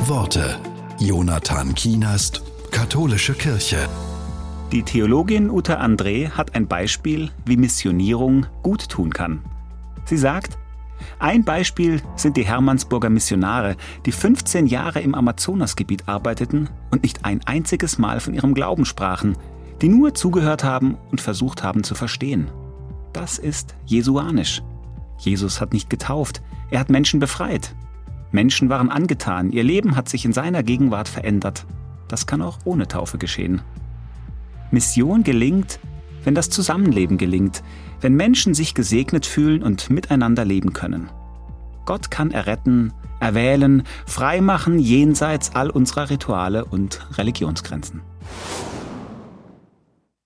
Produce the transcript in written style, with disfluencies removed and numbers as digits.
Worte. Jonathan Kienast, Katholische Kirche. Die Theologin Uta André hat ein Beispiel, wie Missionierung gut tun kann. Sie sagt, ein Beispiel sind die Hermannsburger Missionare, die 15 Jahre im Amazonasgebiet arbeiteten und nicht ein einziges Mal von ihrem Glauben sprachen, die nur zugehört haben und versucht haben zu verstehen. Das ist jesuanisch. Jesus hat nicht getauft, er hat Menschen befreit. Menschen waren angetan, ihr Leben hat sich in seiner Gegenwart verändert. Das kann auch ohne Taufe geschehen. Mission gelingt, wenn das Zusammenleben gelingt, wenn Menschen sich gesegnet fühlen und miteinander leben können. Gott kann erretten, erwählen, freimachen jenseits all unserer Rituale und Religionsgrenzen.